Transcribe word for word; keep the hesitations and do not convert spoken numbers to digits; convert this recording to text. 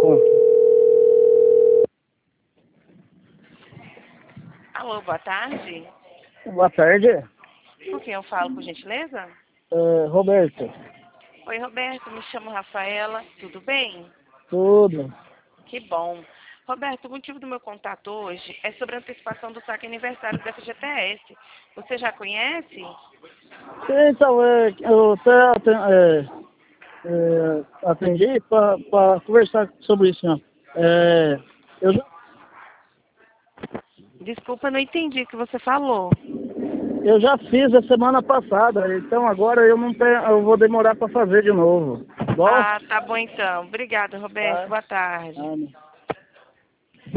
conta. Alô, boa tarde. Boa tarde. Com quem eu falo, por gentileza? É, Roberto. Oi, Roberto, me chamo Rafaela, tudo bem? Tudo. Que bom. Roberto, o motivo do meu contato hoje é sobre a antecipação do saque aniversário da F G T S. Você já conhece? Sim, então, é, eu até aten- é, é, atendi para conversar sobre isso, ó. É, eu, já, Desculpa, não entendi o que você falou. eu já fiz a semana passada, então agora eu não tenho, eu vou demorar para fazer de novo. Bom? Ah, tá bom então. Obrigada, Roberto. Tá. Boa tarde. Ah,